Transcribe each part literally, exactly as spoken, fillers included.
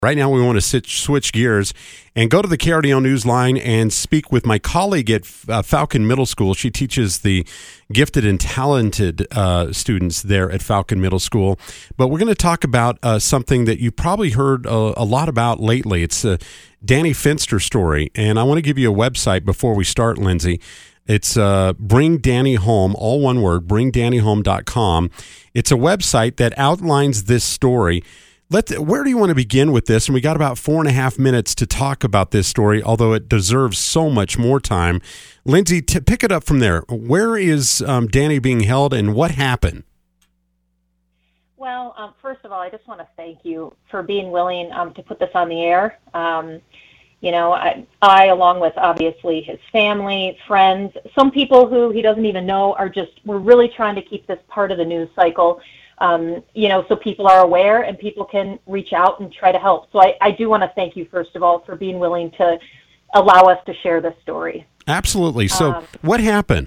Right now, we want to sit, switch gears and go to the K R D O News line and speak with my colleague at uh, Falcon Middle School. She teaches the gifted and talented uh, students there at Falcon Middle School. But we're going to talk about uh, something that you probably heard a, a lot about lately. It's a Danny Finster story. And I want to give you a website before we start, Lindsay. It's uh, Bring Danny Home, all one word, bring danny home dot com. It's a website that outlines this story. Let where do you want to begin with this? And we got about four and a half minutes to talk about this story, although it deserves so much more time. Lindsay, to pick it up from there. Where is um, Danny being held, and what happened? Well, um, first of all, I just want to thank you for being willing um, to put this on the air. Um, you know, I, I, along with obviously his family, friends, some people who he doesn't even know, are just, we're really trying to keep this part of the news cycle. Um, you know, so people are aware and people can reach out and try to help. So I, I do want to thank you, first of all, for being willing to allow us to share this story. Absolutely. So um, what happened?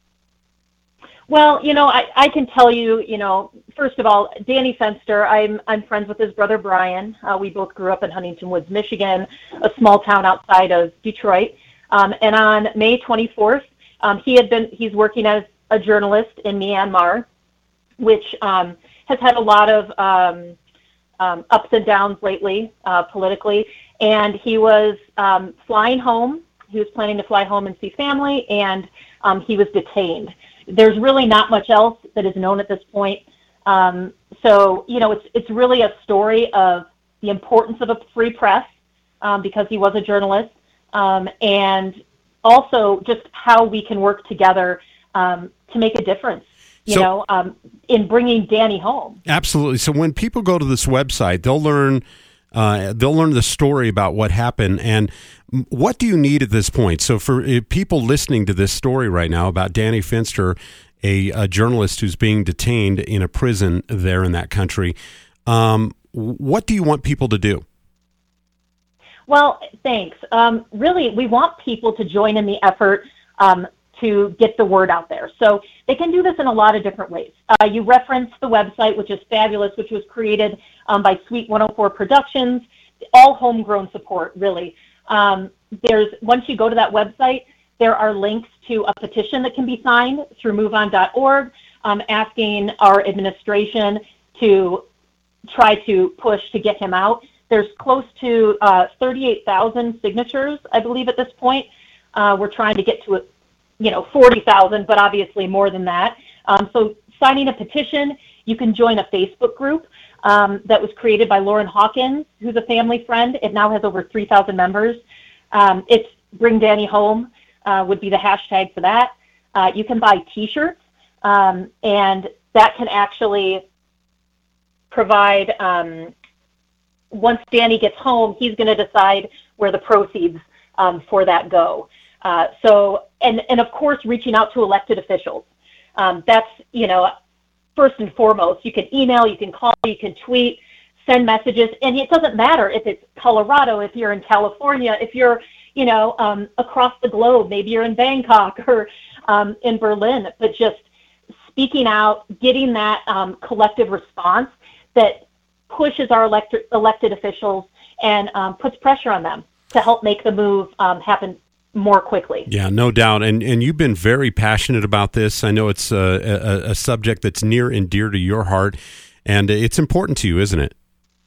Well, you know, I, I can tell you, you know, first of all, Danny Fenster, I'm I'm friends with his brother, Brian. Uh, we both grew up in Huntington Woods, Michigan, a small town outside of Detroit. Um, and on May twenty-fourth, um, he had been, he's working as a journalist in Myanmar, which um, has had a lot of um, um, ups and downs lately uh, politically. And he was um, flying home. He was planning to fly home and see family, and um, he was detained. There's really not much else that is known at this point. Um, so, you know, it's it's really a story of the importance of a free press um, because he was a journalist, um, and also just how we can work together um, to make a difference. You so, know, um, in bringing Danny home. Absolutely. So when people go to this website, they'll learn uh, they'll learn the story about what happened. And what do you need at this point? So for uh, people listening to this story right now about Danny Finster, a, a journalist who's being detained in a prison there in that country, um, what do you want people to do? Well, thanks. Um, really, we want people to join in the effort um, to get the word out there. So they can do this in a lot of different ways. Uh, you referenced the website, which is fabulous, which was created um, by Suite one oh four Productions, all homegrown support, really. Um, there's once you go to that website, there are links to a petition that can be signed through move on dot org, um, asking our administration to try to push to get him out. There's close to uh, thirty-eight thousand signatures, I believe, at this point. Uh, we're trying to get to it. you know, forty thousand, but obviously more than that. Um, so signing a petition, you can join a Facebook group um, that was created by Lauren Hawkins, who's a family friend. It now has over three thousand members. Um, it's Bring Danny Home uh, would be the hashtag for that. Uh, you can buy T-shirts, um, and that can actually provide, um, once Danny gets home, he's going to decide where the proceeds um, for that go. Uh, so, and, and of course, reaching out to elected officials. Um, that's, you know, first and foremost. You can email, you can call, you can tweet, send messages, and it doesn't matter if it's Colorado, if you're in California, if you're, you know, um, across the globe, maybe you're in Bangkok or um, in Berlin, but just speaking out, getting that um, collective response that pushes our elect- elected officials and um, puts pressure on them to help make the move um, happen more quickly. Yeah, no doubt. And and you've been very passionate about this. I know it's a, a, a subject that's near and dear to your heart, and it's important to you, isn't it?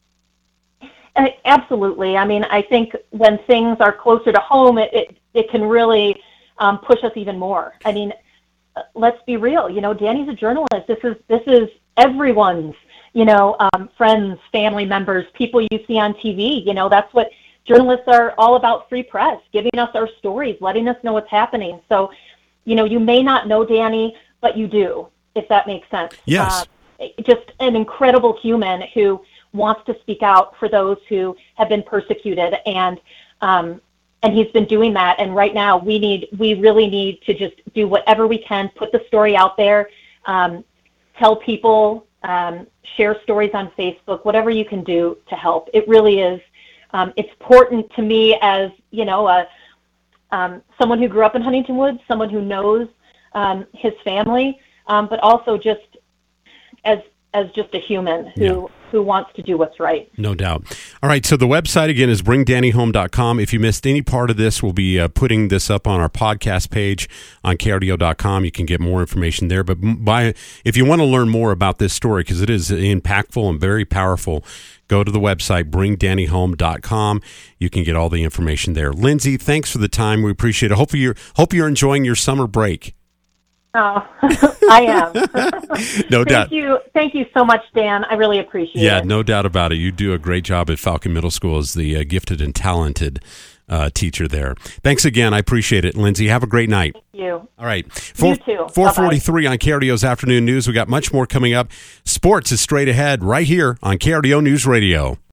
Uh, absolutely. I mean, I think when things are closer to home, it, it, it can really um, push us even more. I mean, let's be real. You know, Danny's a journalist. This is this is everyone's, you know, um, friends, family members, people you see on T V. You know, that's what journalists are all about, free press, giving us our stories, letting us know what's happening. So, you know, you may not know Danny, but you do, if that makes sense. Yes. Uh, just an incredible human who wants to speak out for those who have been persecuted. And, um, and he's been doing that. And right now we need, we really need to just do whatever we can, put the story out there, um, tell people, um, share stories on Facebook, whatever you can do to help. It really is. Um, it's important to me as, you know, a, um, someone who grew up in Huntington Woods, someone who knows um, his family, um, but also just as as just a human who, who wants to do what's right. No doubt. All right, so the website again is bring danny home dot com. If you missed any part of this, we'll be uh, putting this up on our podcast page on K R D O dot com. You can get more information there. But by, if you want to learn more about this story, because it is impactful and very powerful, go to the website, bring danny home dot com. You can get all the information there. Lindsay, thanks for the time. We appreciate it. Hope you're, hope you're enjoying your summer break. Oh, I am. No Thank doubt. you. Thank you so much, Dan. I really appreciate Yeah, it. no doubt about it. You do a great job at Falcon Middle School as the uh, gifted and talented uh, teacher there. Thanks again. I appreciate it. Lindsay, have a great night. Thank you. All right. You too. four forty-three on K R D O's Afternoon News. We got much more coming up. Sports is straight ahead right here on K R D O News Radio.